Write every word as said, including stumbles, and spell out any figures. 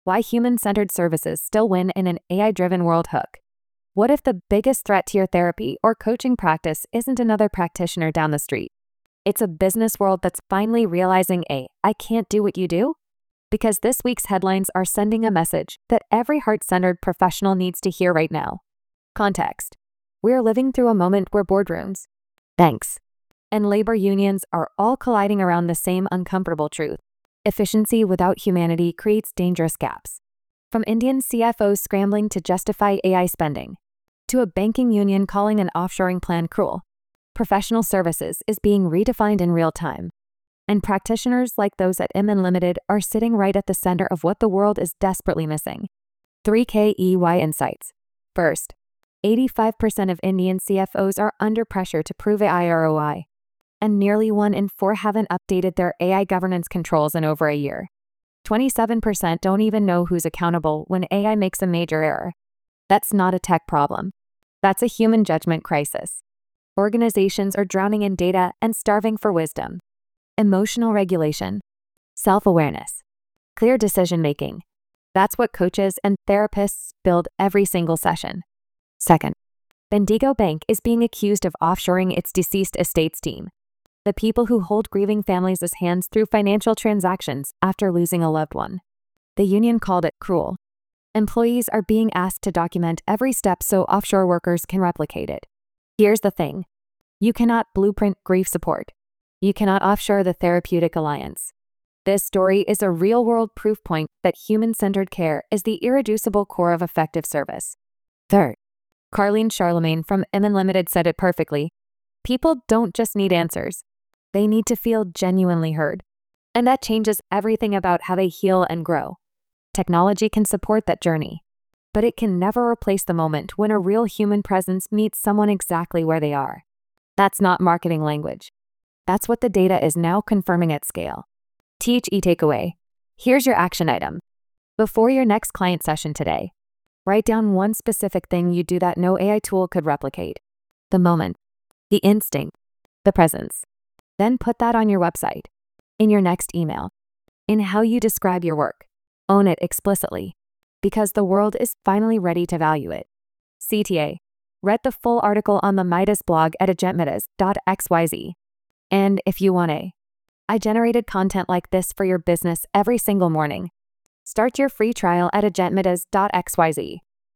Why human-centered services still win in an A I-driven world. Hook. What if the biggest threat to your therapy or coaching practice isn't another practitioner down the street? It's a business world that's finally realizing, A, I can't do what you do? Because this week's headlines are sending a message that every heart-centered professional needs to hear right now. Context. We're living through a moment where boardrooms, banks, and labor unions are all colliding around the same uncomfortable truth. Efficiency without humanity creates dangerous gaps. From Indian C F Os scrambling to justify A I spending, to a banking union calling an offshoring plan cruel, professional services is being redefined in real time. And practitioners like those at M Unlimited are sitting right at the center of what the world is desperately missing. three K E Y Insights. First, eighty-five percent of Indian C F Os are under pressure to prove A I R O I, and nearly one in four haven't updated their A I governance controls in over a year. twenty-seven percent don't even know who's accountable when A I makes a major error. That's not a tech problem. That's a human judgment crisis. Organizations are drowning in data and starving for wisdom. Emotional regulation, self-awareness, clear decision-making. That's what coaches and therapists build every single session. Second, Bendigo Bank is being accused of offshoring its deceased estates team, the people who hold grieving families' hands through financial transactions after losing a loved one. The union called it cruel. Employees are being asked to document every step so offshore workers can replicate it. Here's the thing. You cannot blueprint grief support. You cannot offshore the therapeutic alliance. This story is a real-world proof point that human-centered care is the irreducible core of effective service. Third, Carlene Charlemagne from M Unlimited said it perfectly. People don't just need answers. They need to feel genuinely heard. And that changes everything about how they heal and grow. Technology can support that journey, but it can never replace the moment when a real human presence meets someone exactly where they are. That's not marketing language. That's what the data is now confirming at scale. T H E takeaway. Here's your action item. Before your next client session today, write down one specific thing you do that no A I tool could replicate. The moment, the instinct, the presence. Then put that on your website, in your next email, in how you describe your work. Own it explicitly, because the world is finally ready to value it. C T A. Read the full article on the Midas blog at agentmidas dot x y z. And if you want a, I generated content like this for your business every single morning. Start your free trial at agentmidas dot x y z.